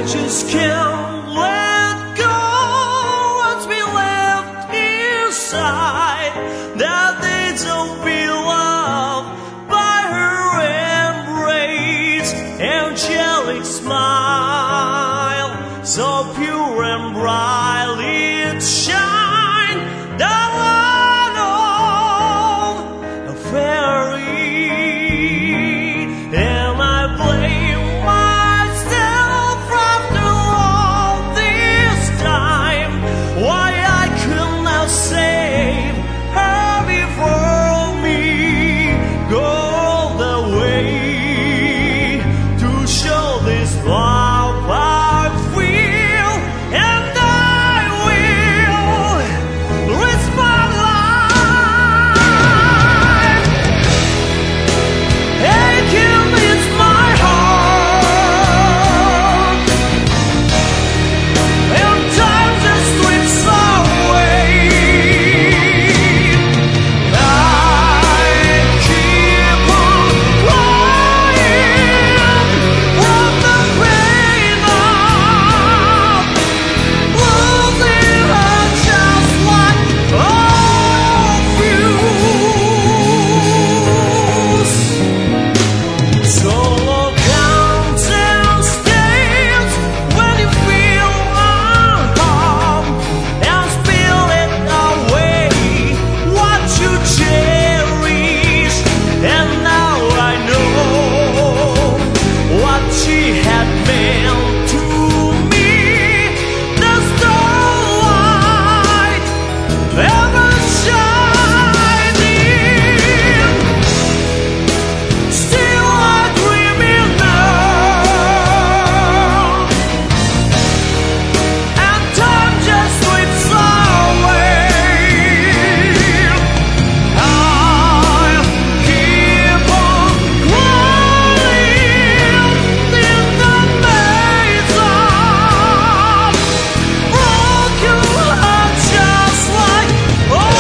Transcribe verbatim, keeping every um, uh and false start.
just can't let go what's been left inside, that they don't belong by her embrace. Angelic smile, so pure and bright it shine, the light of a fairy. And I blame myself after all this time, why I could not save her before me. Go all the way to show this love I feel, and I will risk my life. Aching is my heart, and time just slips away. I keep on crying from the pain of losing her, just like all fuse. Solo counts and stays when you feel unharmed, and spill it away what you cherish. And now I know what she had meant to me. The starlight ever shining, still I dream in love, and time just slips away. I'll keep on crying in the maze of broken hearts, just like all